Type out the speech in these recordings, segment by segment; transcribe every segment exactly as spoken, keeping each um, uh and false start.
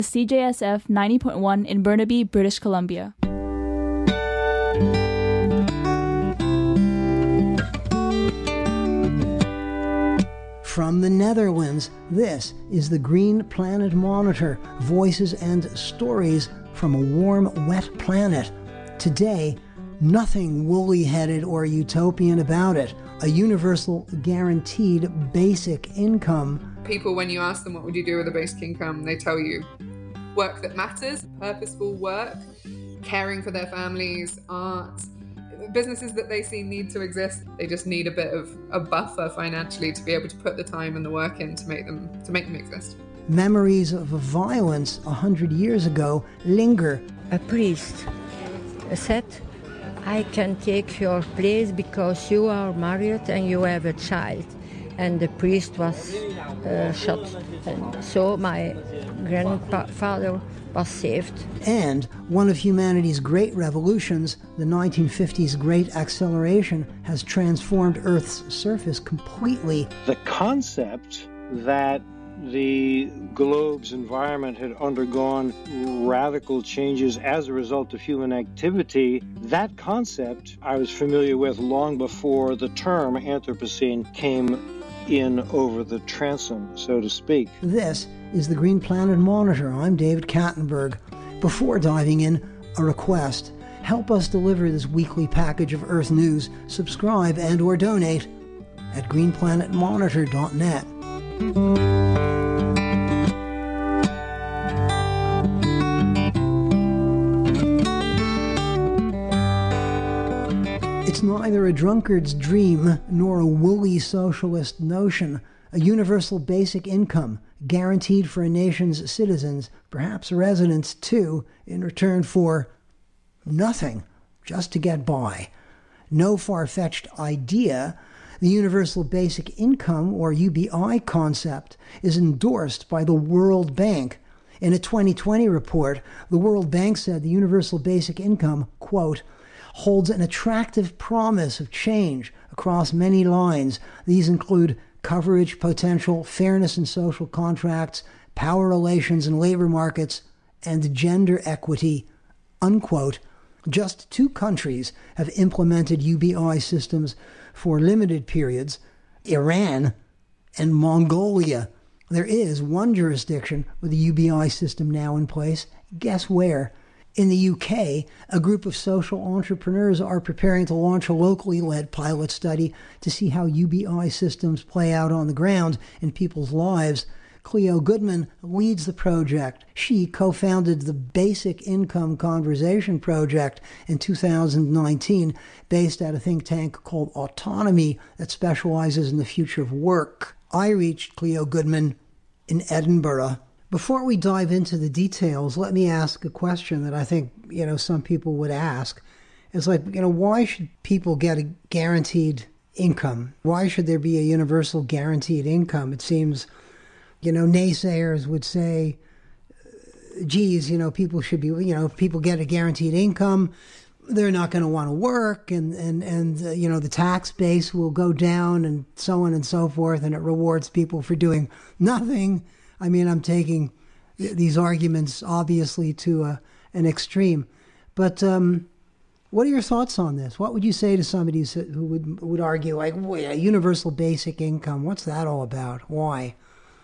C J S F ninety point one in Burnaby, British Columbia. From the Netherlands, this is the Green Planet Monitor, voices and stories from a warm, wet planet. Today, nothing woolly-headed or utopian about it. A universal, guaranteed basic income. People, when you ask them what would you do with a basic income, they tell you work that matters, purposeful work, caring for their families, art, businesses that they see need to exist. They just need a bit of a buffer financially to be able to put the time and the work in to make them to make them exist. Memories of violence a hundred years ago linger. A priest said, I can take your place because you are married and you have a child. And the priest was uh, shot. And so my grandfather was saved. And one of humanity's great revolutions, the nineteen fifties Great Acceleration, has transformed Earth's surface completely. The concept that the globe's environment had undergone radical changes as a result of human activity, that concept I was familiar with long before the term Anthropocene came in over the transom, so to speak. This is the Green Planet Monitor. I'm David Kattenberg. Before diving in, a request. Help us deliver this weekly package of Earth news. Subscribe and or donate at green planet monitor dot net. It's neither a drunkard's dream nor a woolly socialist notion. A universal basic income guaranteed for a nation's citizens, perhaps residents too, in return for nothing, just to get by. No far-fetched idea. The Universal Basic Income, or U B I concept, is endorsed by the World Bank. In a twenty twenty report, the World Bank said the Universal Basic Income, quote, holds an attractive promise of change across many lines. These include coverage potential, fairness in social contracts, power relations in labor markets, and gender equity, unquote. Just two countries have implemented U B I systems for limited periods, Iran and Mongolia. There is one jurisdiction with a U B I system now in place. Guess where? In the U K, a group of social entrepreneurs are preparing to launch a locally led pilot study to see how U B I systems play out on the ground in people's lives. Cleo Goodman leads the project. She co-founded the Basic Income Conversation Project in two thousand nineteen, based at a think tank called Autonomy that specializes in the future of work. I reached Cleo Goodman in Edinburgh. Before we dive into the details, let me ask a question that I think, you know, some people would ask. It's like, you know, why should people get a guaranteed income? Why should there be a universal guaranteed income? It seems, you know, naysayers would say, geez, you know, people should be, you know, if people get a guaranteed income, they're not going to want to work, and, and, and uh, you know, the tax base will go down and so on and so forth, and it rewards people for doing nothing. I mean, I'm taking these arguments, obviously, to a, an extreme. But um, what are your thoughts on this? What would you say to somebody who would would argue, like, well, yeah, universal basic income, what's that all about? Why?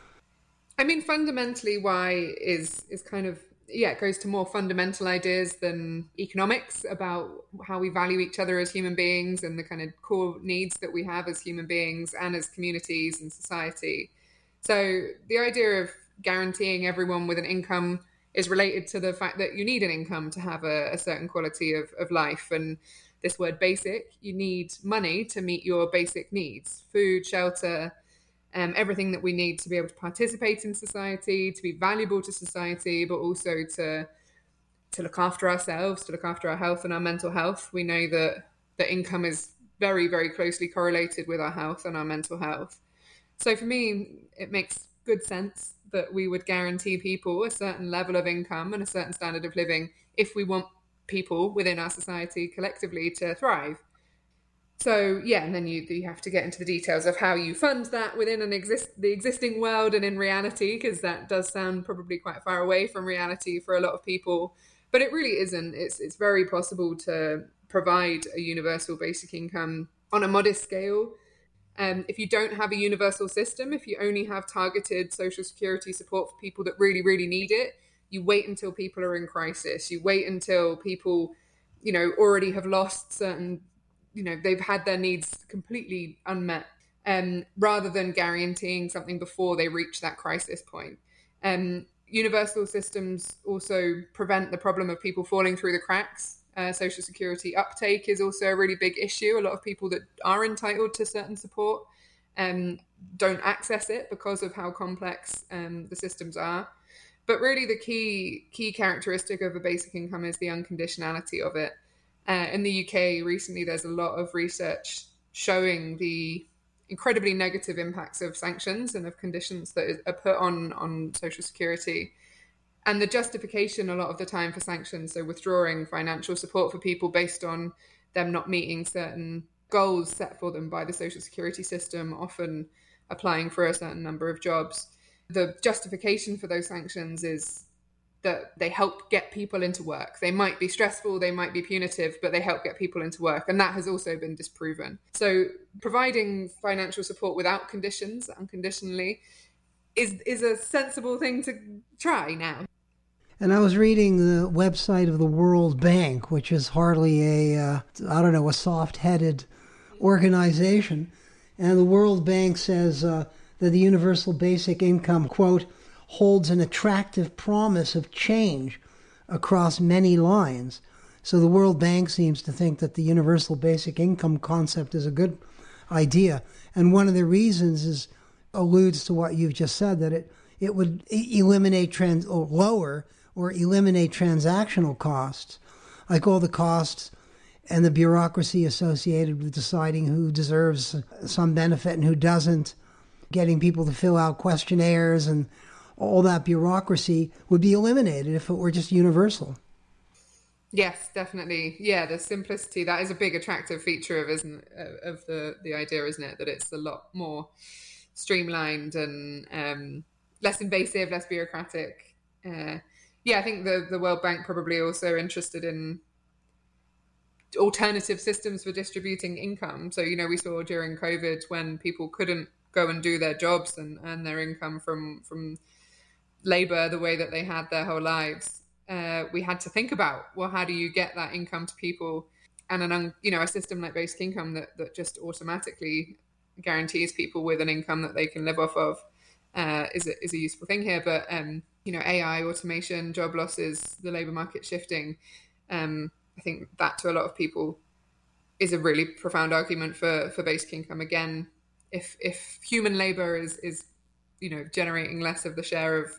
I mean, fundamentally, why is is kind of, yeah, it goes to more fundamental ideas than economics about how we value each other as human beings and the kind of core needs that we have as human beings and as communities and society. So the idea of guaranteeing everyone with an income is related to the fact that you need an income to have a, a certain quality of, of life. And this word basic, you need money to meet your basic needs, food, shelter, um, everything that we need to be able to participate in society, to be valuable to society, but also to to look after ourselves, to look after our health and our mental health. We know that the income is very, very closely correlated with our health and our mental health. So for me, it makes good sense that we would guarantee people a certain level of income and a certain standard of living if we want people within our society collectively to thrive. So yeah, and then you you have to get into the details of how you fund that within an exist the existing world and in reality, because that does sound probably quite far away from reality for a lot of people, but it really isn't. It's it's very possible to provide a universal basic income on a modest scale. Um, if you don't have a universal system, if you only have targeted social security support for people that really, really need it, you wait until people are in crisis. You wait until people, you know, already have lost certain, you know, they've had their needs completely unmet, um, rather than guaranteeing something before they reach that crisis point. Um, universal systems also prevent the problem of people falling through the cracks. Uh, social security uptake is also a really big issue. A lot of people that are entitled to certain support um, don't access it because of how complex um, the systems are. But really the key key characteristic of a basic income is the unconditionality of it. Uh, in the U K recently, there's a lot of research showing the incredibly negative impacts of sanctions and of conditions that are put on, on social security. And the justification a lot of the time for sanctions, so withdrawing financial support for people based on them not meeting certain goals set for them by the social security system, often applying for a certain number of jobs. The justification for those sanctions is that they help get people into work. They might be stressful, they might be punitive, but they help get people into work. And that has also been disproven. So providing financial support without conditions, unconditionally, is, is a sensible thing to try now. And I was reading the website of the World Bank, which is hardly a, uh, I don't know, a soft-headed organization. And the World Bank says uh, that the universal basic income, quote, holds an attractive promise of change across many lines. So the World Bank seems to think that the universal basic income concept is a good idea. And one of the reasons is alludes to what you've just said, that it, it would eliminate trans or lower or eliminate transactional costs, like all the costs and the bureaucracy associated with deciding who deserves some benefit and who doesn't, getting people to fill out questionnaires, and all that bureaucracy would be eliminated if it were just universal. Yes, definitely. Yeah, the simplicity, that is a big attractive feature of isn't of the, the idea, isn't it? That it's a lot more streamlined and um, less invasive, less bureaucratic. Uh, yeah, I think the, the World Bank probably also interested in alternative systems for distributing income. So, you know, we saw during COVID when people couldn't go and do their jobs and earn their income from, from labor the way that they had their whole lives. Uh, we had to think about, well, how do you get that income to people? And an, you know, a system like basic income that, that just automatically guarantees people with an income that they can live off of uh, is a, is a useful thing here. But um, you know, A I, automation, job losses, the labour market shifting. Um, I think that to a lot of people is a really profound argument for for basic income. Again, if if human labour is is you know generating less of the share of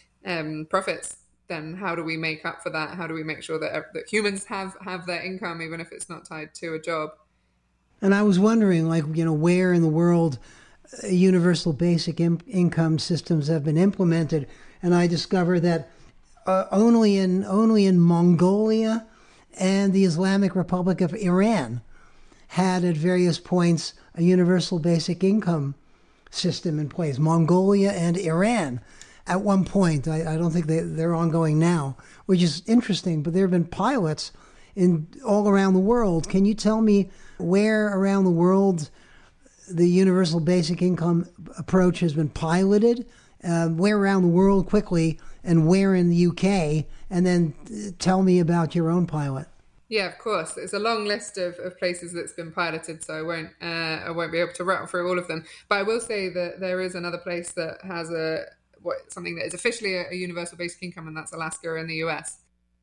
um, profits, then how do we make up for that? How do we make sure that that humans have have their income, even if it's not tied to a job? And I was wondering, like, you know, where in the world universal basic in- income systems have been implemented, and I discovered that uh, only in only in Mongolia and the Islamic Republic of Iran had at various points a universal basic income system in place. Mongolia and Iran at one point. I, I don't think they, they're ongoing now, which is interesting, but there have been pilots in all around the world. Can you tell me where around the world the universal basic income approach has been piloted, uh, where around the world quickly, and where in the U K, and then tell me about your own pilot? Yeah, of course. It's a long list of, of places that's been piloted, so I won't uh, I won't be able to rattle through all of them. But I will say that there is another place that has a what something that is officially a, a universal basic income, and that's Alaska in the U S.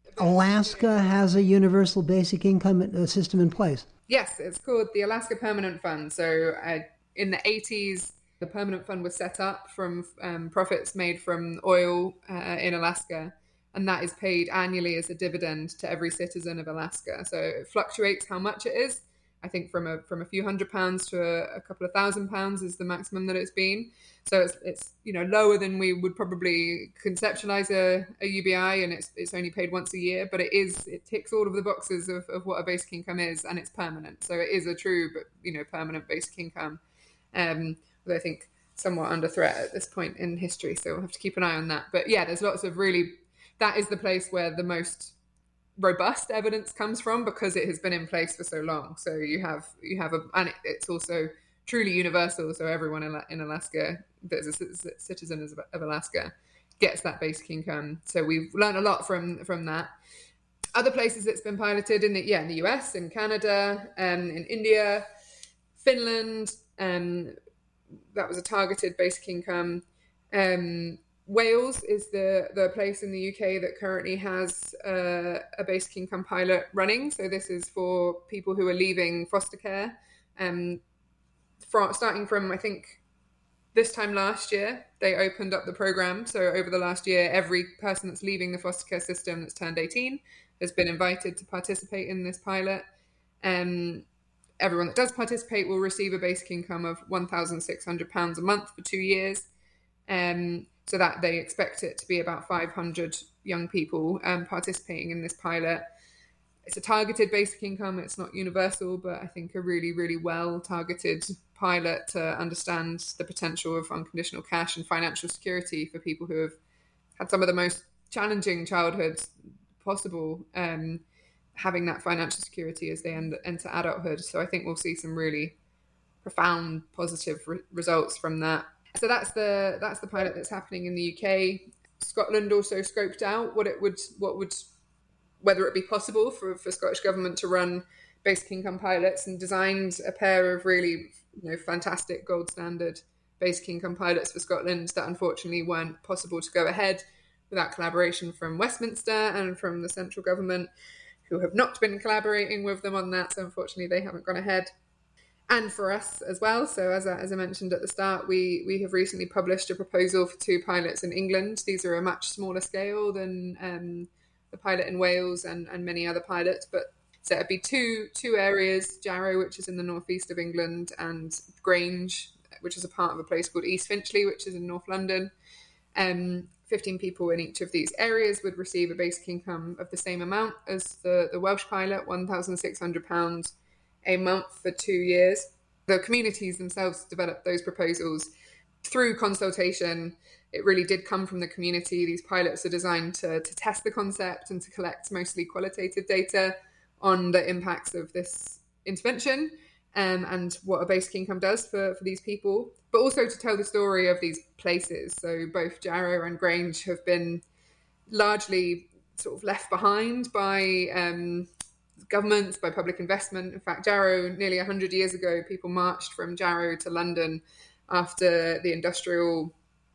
Alaska has a universal basic income system in place. Yes, it's called the Alaska Permanent Fund. So uh, in the eighties, the Permanent Fund was set up from um, profits made from oil uh, in Alaska, and that is paid annually as a dividend to every citizen of Alaska. So it fluctuates how much it is, I think from a from a few hundred pounds to a, a couple of thousand pounds is the maximum that it's been. So it's it's you know lower than we would probably conceptualize a, a U B I, and it's it's only paid once a year, but it is it ticks all of the boxes of, of what a basic income is, and it's permanent. So it is a true but you know permanent basic income. Um, although I think somewhat under threat at this point in history, so we'll have to keep an eye on that. But yeah, there's lots of really that is the place where the most robust evidence comes from because it has been in place for so long. So you have you have a and it, it's also truly universal. So everyone in, in Alaska that's a citizen of Alaska gets that basic income. So we've learned a lot from from that. Other places it's been piloted in the yeah in the U S, in Canada, um, in India, Finland. Um, that was a targeted basic income. Um, Wales is the, the place in the U K that currently has uh, a basic income pilot running. So this is for people who are leaving foster care. Um, from, starting from, I think, this time last year, they opened up the program. So over the last year, every person that's leaving the foster care system that's turned eighteen has been invited to participate in this pilot. Um, everyone that does participate will receive a basic income of one thousand six hundred pounds a month for two years. Um, So that they expect it to be about five hundred young people um, participating in this pilot. It's a targeted basic income. It's not universal, but I think a really, really well targeted pilot to understand the potential of unconditional cash and financial security for people who have had some of the most challenging childhoods possible, um, having that financial security as they end, enter adulthood. So I think we'll see some really profound positive re- results from that. So that's the that's the pilot that's happening in the U K. Scotland also scoped out what it would what would whether it be possible for, for Scottish government to run basic income pilots, and designed a pair of really you know fantastic gold standard basic income pilots for Scotland that unfortunately weren't possible to go ahead without collaboration from Westminster and from the central government, who have not been collaborating with them on that. So unfortunately they haven't gone ahead. And for us as well. So as I, as I mentioned at the start, we we have recently published a proposal for two pilots in England. These are a much smaller scale than um, the pilot in Wales and, and many other pilots. But so it'd be two two areas, Jarrow, which is in the northeast of England, and Grange, which is a part of a place called East Finchley, which is in North London. Um, fifteen people in each of these areas would receive a basic income of the same amount as the, the Welsh pilot, one thousand six hundred pounds a month for two years. The communities themselves developed those proposals through consultation. It really did come from the community. These pilots are designed to, to test the concept and to collect mostly qualitative data on the impacts of this intervention um, and what a basic income does for, for these people, but also to tell the story of these places. So both Jarrow and Grange have been largely sort of left behind by um, governments, by public investment. In fact, Jarrow, nearly one hundred years ago, people marched from Jarrow to London after the industrial,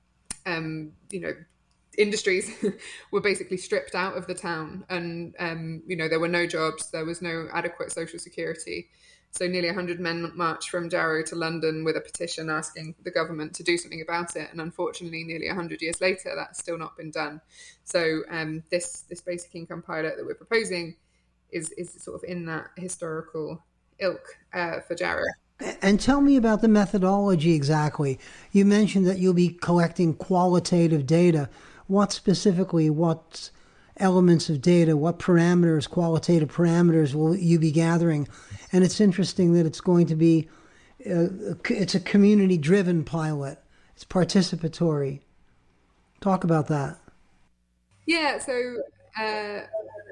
um, you know, industries were basically stripped out of the town, and um, you know there were no jobs, there was no adequate social security. So nearly one hundred men marched from Jarrow to London with a petition asking the government to do something about it. And unfortunately, nearly one hundred years later, that's still not been done. So um, this this basic income pilot that we're proposing is is sort of in that historical ilk uh, for Jarrow. And tell me about the methodology exactly. You mentioned that you'll be collecting qualitative data. What specifically, what elements of data, what parameters, qualitative parameters will you be gathering? And it's interesting that it's going to be, uh, it's a community-driven pilot. It's participatory. Talk about that. Yeah, so uh,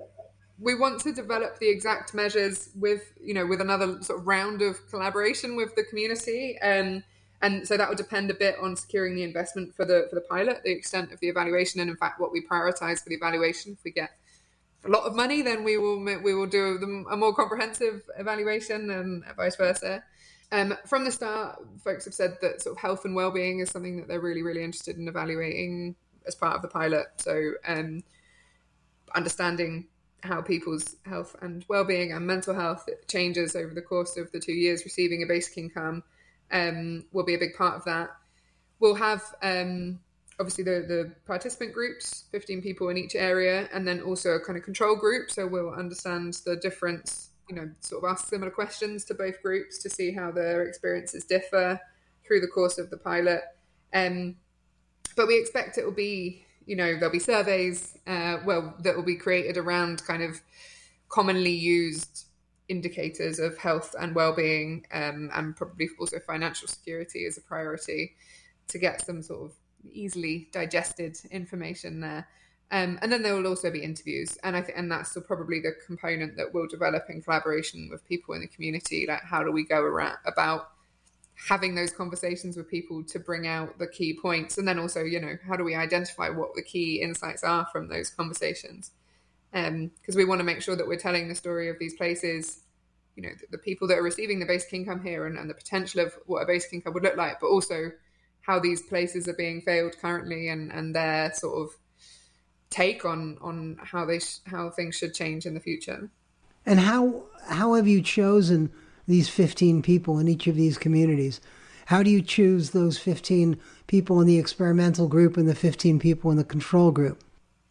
we want to develop the exact measures with, you know, with another sort of round of collaboration with the community. Um, and so that would depend a bit on securing the investment for the for the pilot, the extent of the evaluation, and in fact what we prioritize for the evaluation. If we get a lot of money, then we will we will do a more comprehensive evaluation, and vice versa. Um, from the start, folks have said that sort of health and well-being is something that they're really, really interested in evaluating as part of the pilot. So um, understanding how people's health and well-being and mental health changes over the course of the two years receiving a basic income um, will be a big part of that. We'll have um, obviously the, the participant groups, fifteen people in each area, and then also a kind of control group. So we'll understand the different you know, sort of ask similar questions to both groups to see how their experiences differ through the course of the pilot. Um, but we expect it will be, you know, there'll be surveys, uh, well, that will be created around kind of commonly used indicators of health and well-being, um, and probably also financial security as a priority to get some sort of easily digested information there. Um, and then there will also be interviews. And I think, and that's probably the component that we'll develop in collaboration with people in the community. Like, how do we go around about having those conversations with people to bring out the key points? And then also, you know, how do we identify what the key insights are from those conversations? Um, because we want to make sure that we're telling the story of these places, you know, the, the people that are receiving the basic income here, and, and the potential of what a basic income would look like, but also how these places are being failed currently, and, and their sort of take on on how they sh- how things should change in the future. And how how have you chosen these fifteen people in each of these communities? How do you choose those fifteen people in the experimental group and the fifteen people in the control group?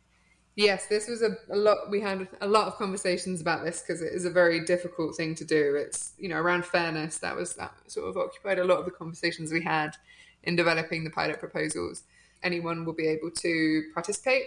Yes, this was a, a lot. We had a lot of conversations about this because it is a very difficult thing to do. It's, you know, around fairness. That was that sort of occupied a lot of the conversations we had in developing the pilot proposals. Anyone will be able to participate.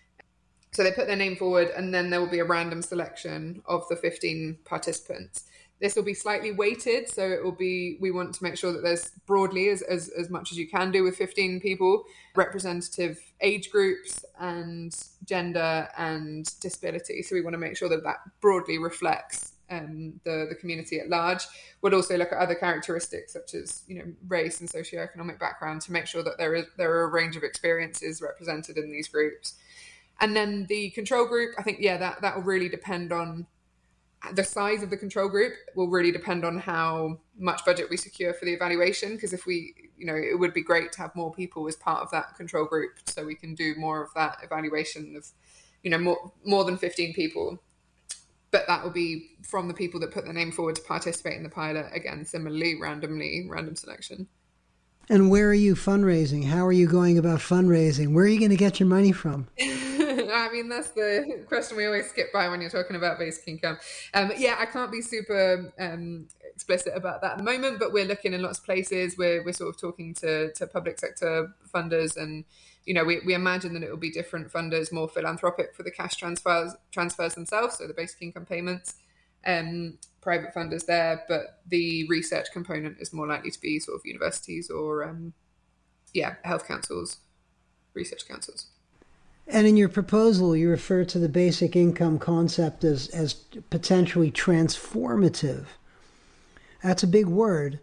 So they put their name forward, and then there will be a random selection of the fifteen participants. This will be slightly weighted, so it will be, we want to make sure that there's broadly, as, as, as much as you can do with fifteen people, representative age groups and gender and disability. So we want to make sure that that broadly reflects um, the, the community at large. We'll also look at other characteristics such as, you know, race and socioeconomic background to make sure that there is there are a range of experiences represented in these groups. And then the control group, I think, yeah, that, that will really depend on the size of the control group will really depend on how much budget we secure for the evaluation. Because if we, you know, it would be great to have more people as part of that control group so we can do more of that evaluation of, you know, more, more than fifteen people. But that will be from the people that put their name forward to participate in the pilot. Again, similarly, randomly, random selection. And where are you fundraising? How are you going about fundraising? Where are you going to get your money from? I mean, that's the question we always skip by when you're talking about basic income. Um, yeah, I can't be super um, explicit about that at the moment, but we're looking in lots of places. We're we're sort of talking to, to public sector funders, and you know, we, we imagine that it will be different funders, more philanthropic for the cash transfers transfers themselves, so the basic income payments, um, private funders there, but the research component is more likely to be sort of universities or um, yeah, health councils, research councils. And in your proposal, you refer to the basic income concept as, as potentially transformative. That's a big word.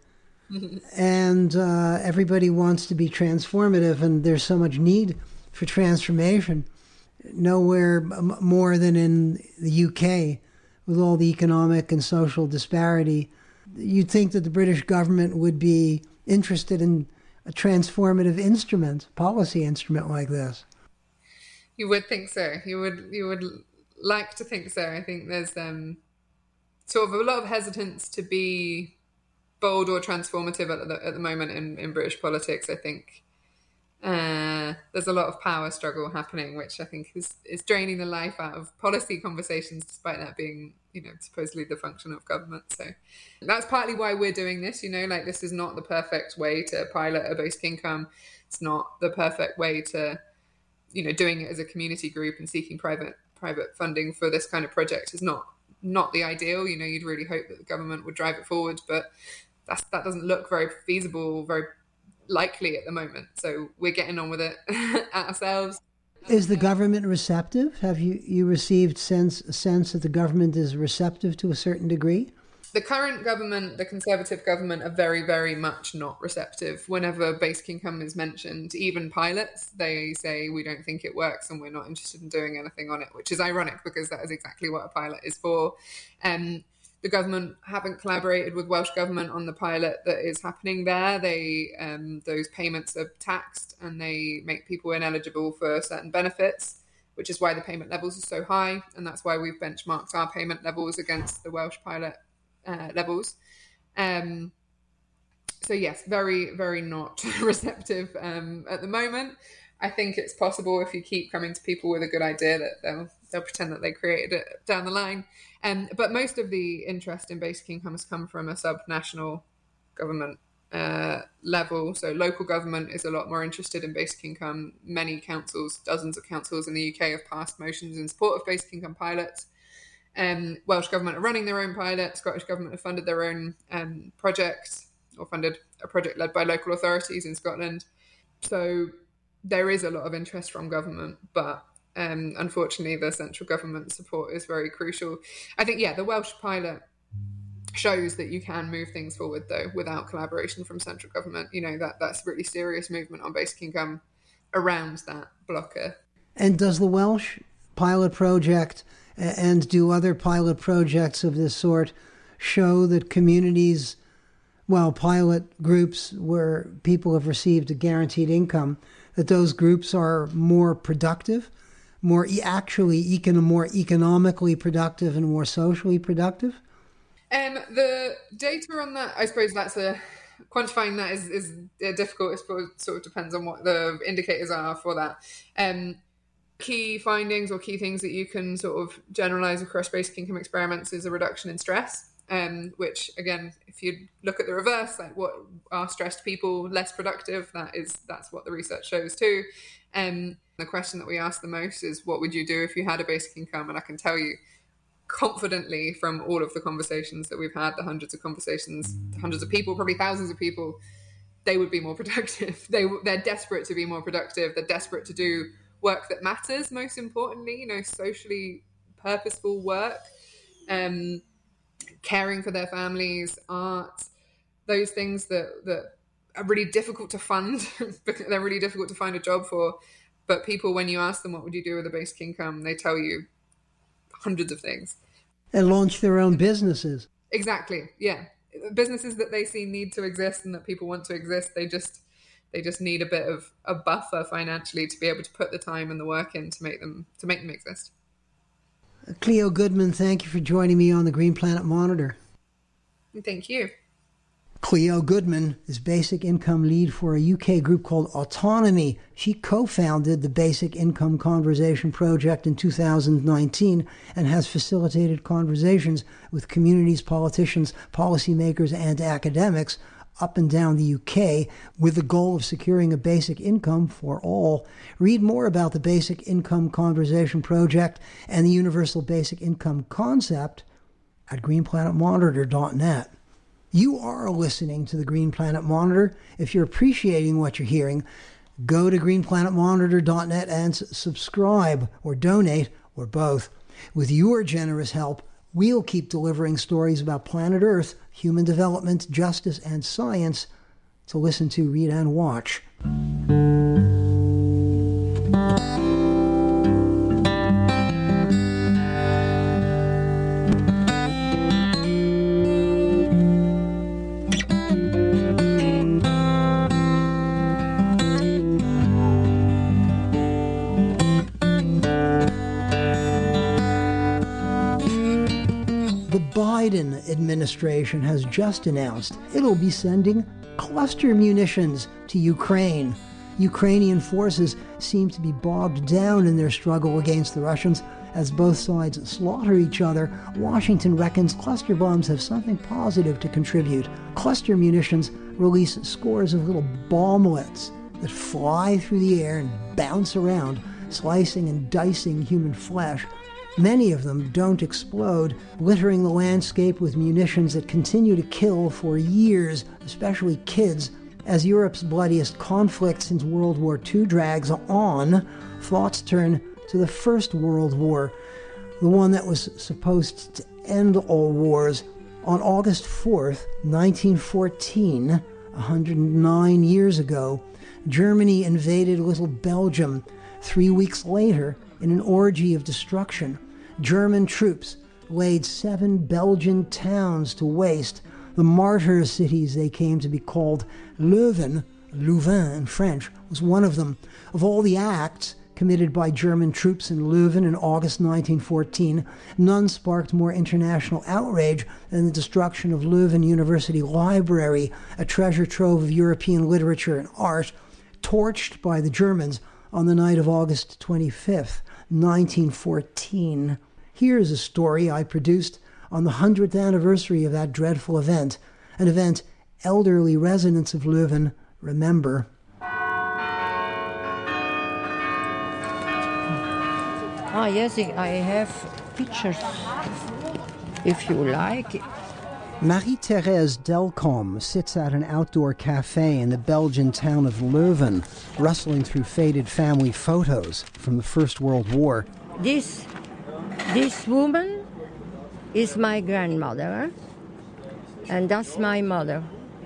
And uh, everybody wants to be transformative, and there's so much need for transformation. Nowhere more than in the U K, with all the economic and social disparity. You'd think that the British government would be interested in a transformative instrument, policy instrument like this. You would think so. You would you would like to think so. I think there's um, sort of a lot of hesitance to be bold or transformative at the, at the moment in, in British politics. I think uh, there's a lot of power struggle happening, which I think is, is draining the life out of policy conversations, despite that being, you know, supposedly the function of government. So that's partly why we're doing this. You know, like, this is not the perfect way to pilot a basic income. It's not the perfect way to, you know, doing it as a community group and seeking private private funding for this kind of project is not not the ideal. You know, you'd really hope that the government would drive it forward, but that's, that doesn't look very feasible, very likely at the moment. So we're getting on with it ourselves. Is the government receptive? Have you, you received sense a sense that the government is receptive to a certain degree? The current government, the Conservative government, are very, very much not receptive. Whenever basic income is mentioned, even pilots, they say, we don't think it works and we're not interested in doing anything on it, which is ironic because that is exactly what a pilot is for. Um, the government haven't collaborated with Welsh Government on the pilot that is happening there. They um, those payments are taxed and they make people ineligible for certain benefits, which is why the payment levels are so high. And that's why we've benchmarked our payment levels against the Welsh pilot Uh, levels. Um, so yes, very, very not receptive um, at the moment. I think it's possible if you keep coming to people with a good idea that they'll they'll pretend that they created it down the line. Um, but most of the interest in basic income has come from a sub-national government uh, level. So local government is a lot more interested in basic income. Many councils, dozens of councils in the U K have passed motions in support of basic income pilots. Um, Welsh government are running their own pilot. Scottish government have funded their own um, project, or funded a project led by local authorities in Scotland. So there is a lot of interest from government, but um, unfortunately the central government support is very crucial. I think, yeah, the Welsh pilot shows that you can move things forward, though, without collaboration from central government. You know, that that's really serious movement on basic income around that blocker. And does the Welsh pilot project and do other pilot projects of this sort show that communities, well, pilot groups where people have received a guaranteed income, that those groups are more productive, more e- actually econ- more economically productive and more socially productive? Um, the data on that, I suppose that's a, quantifying that is, is difficult. I suppose it sort of depends on what the indicators are for that. Um, key findings or key things that you can sort of generalize across basic income experiments is a reduction in stress, um, which again, if you look at the reverse, like what are stressed people less productive, that is, that's what the research shows too. Um, the question that we ask the most is, what would you do if you had a basic income? And I can tell you confidently from all of the conversations that we've had, the hundreds of conversations, hundreds of people, probably thousands of people, they would be more productive. They, they're desperate to be more productive. They're desperate to do work that matters, most importantly, you know, socially purposeful work, um, caring for their families, art, those things that, that are really difficult to fund. They're really difficult to find a job for. But people, when you ask them, what would you do with a basic income, they tell you hundreds of things. And launch their own businesses. Exactly, yeah. Businesses that they see need to exist and that people want to exist, they just they just need a bit of a buffer financially to be able to put the time and the work in to make them to make them exist. Cleo Goodman, thank you for joining me on the Green Planet Monitor. Thank you. Cleo Goodman is basic income lead for a U K group called Autonomy. She co-founded the Basic Income Conversation Project in two thousand nineteen and has facilitated conversations with communities, politicians, policymakers, and academics up and down the U K with the goal of securing a basic income for all. Read more about the Basic Income Conversation Project and the Universal Basic Income concept at green planet monitor dot net. You are listening to the Green Planet Monitor. If you're appreciating what you're hearing, go to green planet monitor dot net and subscribe or donate or both. With your generous help, we'll keep delivering stories about planet Earth, human development, justice, and science to listen to, read, and watch. Biden administration has just announced it'll be sending cluster munitions to Ukraine. Ukrainian forces seem to be bogged down in their struggle against the Russians as both sides slaughter each other. Washington reckons cluster bombs have something positive to contribute. Cluster munitions release scores of little bomblets that fly through the air and bounce around, slicing and dicing human flesh. Many of them don't explode, littering the landscape with munitions that continue to kill for years, especially kids. As Europe's bloodiest conflict since World War Two drags on, thoughts turn to the First World War, the one that was supposed to end all wars. On August fourth, nineteen fourteen, one hundred nine years ago, Germany invaded Little Belgium. Three weeks later, in an orgy of destruction, German troops laid seven Belgian towns to waste. The martyr cities they came to be called. Leuven, Louvain in French, was one of them. Of all the acts committed by German troops in Leuven in August nineteen fourteen, none sparked more international outrage than the destruction of Leuven University Library, a treasure trove of European literature and art, torched by the Germans on the night of August twenty-fifth. nineteen fourteen. Here's a story I produced on the hundredth anniversary of that dreadful event, an event elderly residents of Leuven remember. Ah, yes, I have pictures, if you like. Marie-Thérèse Delcombe sits at an outdoor cafe in the Belgian town of Leuven, rustling through faded family photos from the First World War. This, this woman is my grandmother, and that's my mother.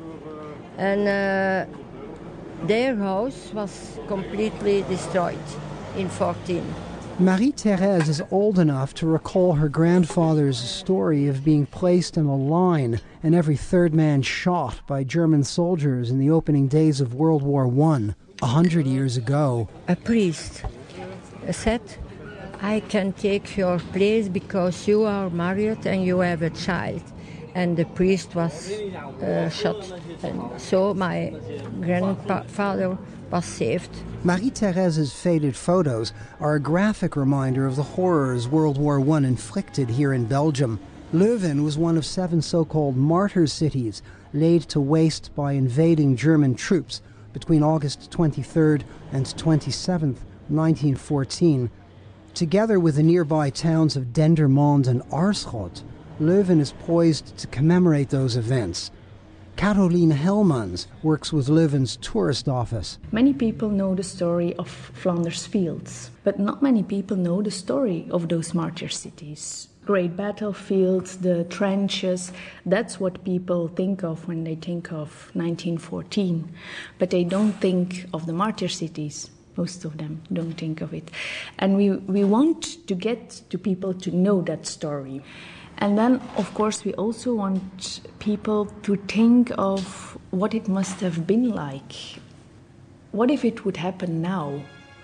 And uh, their house was completely destroyed in fourteen. Marie-Thérèse is old enough to recall her grandfather's story of being placed in a line and every third man shot by German soldiers in the opening days of World War One, a hundred years ago. A priest said, I can take your place because you are married and you have a child. And the priest was uh, shot. And so my grandfather was saved. Marie-Thérèse's faded photos are a graphic reminder of the horrors World War One inflicted here in Belgium. Leuven was one of seven so-called martyr cities laid to waste by invading German troops between August twenty-third and twenty-seventh, nineteen fourteen. Together with the nearby towns of Dendermonde and Aarschot, Leuven is poised to commemorate those events. Caroline Helmans works with Leuven's tourist office. Many people know the story of Flanders Fields, but not many people know the story of those martyr cities. Great battlefields, the trenches, that's what people think of when they think of nineteen fourteen. But they don't think of the martyr cities. Most of them don't think of it. And we, we want to get to people to know that story. And then, of course, we also want people to think of what it must have been like. What if it would happen now?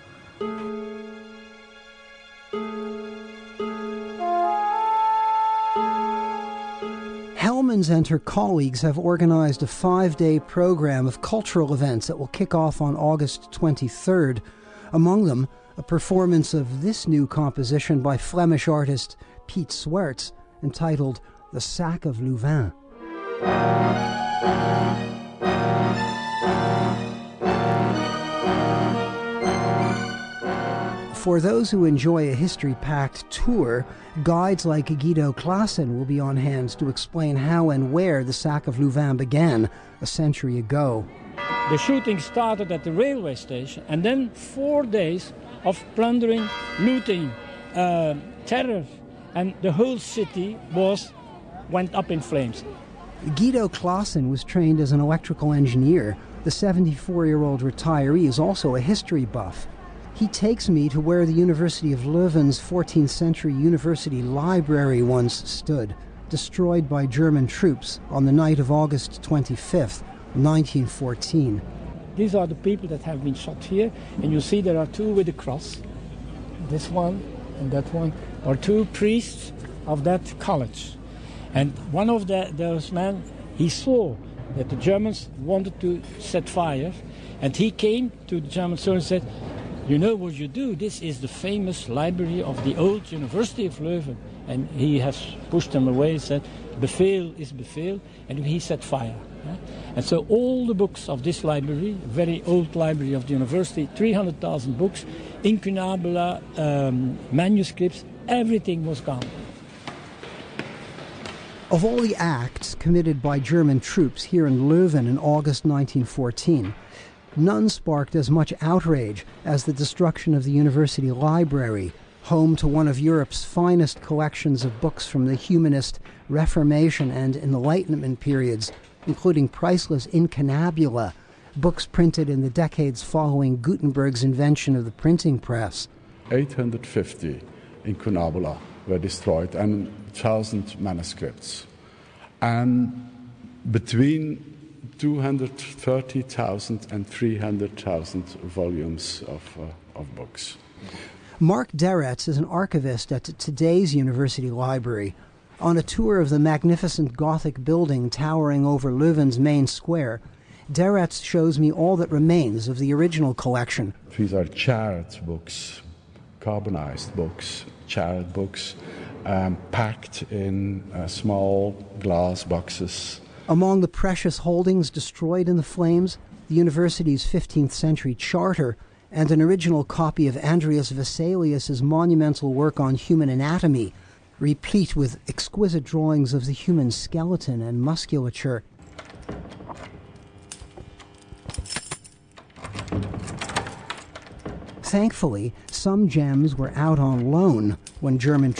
Helmans and her colleagues have organized a five-day program of cultural events that will kick off on August twenty-third. Among them, a performance of this new composition by Flemish artist Piet Swerts, entitled The Sack of Louvain. For those who enjoy a history-packed tour, guides like Guido Claassen will be on hand to explain how and where the Sack of Louvain began a century ago. The shooting started at the railway station, and then four days of plundering, looting, uh, terror, and the whole city was went up in flames. Guido Claassen was trained as an electrical engineer. The seventy-four-year-old retiree is also a history buff. He takes me to where the University of Leuven's fourteenth century university library once stood, destroyed by German troops on the night of August twenty-fifth, nineteen fourteen. These are the people that have been shot here, and you see there are two with a cross. This one and that one are two priests of that college. And one of the, those men, he saw that the Germans wanted to set fire, and he came to the German soldiers and said, you know what you do? This is the famous library of the old University of Leuven. And he has pushed them away and said, Befehl is Befehl, and he set fire. Yeah? And so all the books of this library, very old library of the university, three hundred thousand books, incunabula, um, manuscripts, everything was gone. Of all the acts committed by German troops here in Leuven in August nineteen fourteen, none sparked as much outrage as the destruction of the university library, home to one of Europe's finest collections of books from the Humanist, Reformation, and Enlightenment periods, including priceless incunabula, books printed in the decades following Gutenberg's invention of the printing press. eight hundred fifty incunabula were destroyed and one thousand manuscripts. And between two hundred thirty thousand and three hundred thousand volumes of, uh, of books. Mark Deretz is an archivist at today's university library. On a tour of the magnificent Gothic building towering over Leuven's main square, Deretz shows me all that remains of the original collection. These are charred books, carbonized books, charred books, um, packed in uh, small glass boxes. Among the precious holdings destroyed in the flames, the university's fifteenth century charter and an original copy of Andreas Vesalius's monumental work on human anatomy, replete with exquisite drawings of the human skeleton and musculature. Thankfully, some gems were out on loan when German